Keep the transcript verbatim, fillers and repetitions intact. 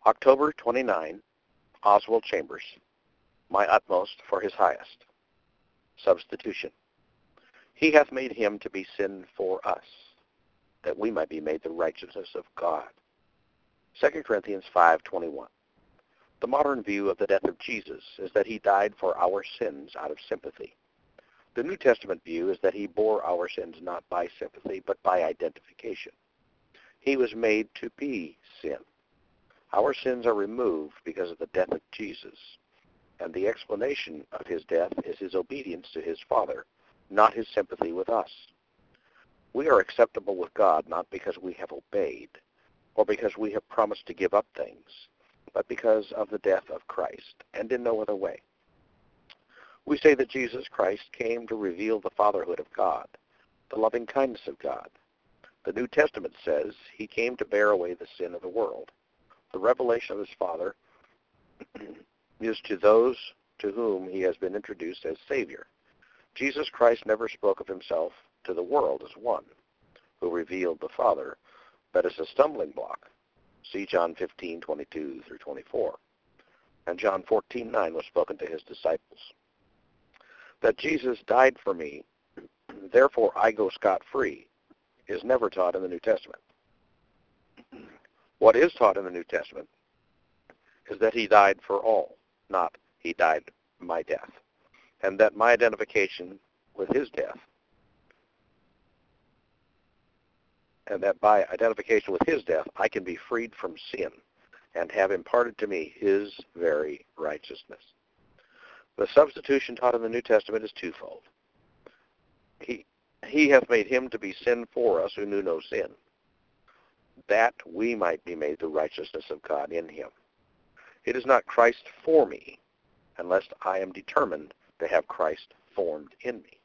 October twenty-ninth, Oswald Chambers. My utmost for his highest. Substitution. He hath made him to be sin for us, that we might be made the righteousness of God. Second Corinthians five twenty-one. The modern view of the death of Jesus is that he died for our sins out of sympathy. The New Testament view is that he bore our sins not by sympathy, but by identification. He was made to be sin. Our sins are removed because of the death of Jesus, and the explanation of his death is his obedience to his Father, not his sympathy with us. We are acceptable with God not because we have obeyed, or because we have promised to give up things, but because of the death of Christ, and in no other way. We say that Jesus Christ came to reveal the fatherhood of God, the loving kindness of God. The New Testament says he came to bear away the sin of the world. The revelation of his Father is to those to whom he has been introduced as Savior. Jesus Christ never spoke of himself to the world as one who revealed the Father, but as a stumbling block. See John fifteen twenty-two through twenty-four. And John fourteen nine was spoken to his disciples. That Jesus died for me, therefore I go scot-free, is never taught in the New Testament. What is taught in the New Testament is that he died for all, not he died my death, and that my identification with his death, and that by identification with his death, I can be freed from sin and have imparted to me his very righteousness. The substitution taught in the New Testament is twofold. He, he hath made him to be sin for us who knew no sin, that we might be made the righteousness of God in him. It is not Christ for me, unless I am determined to have Christ formed in me.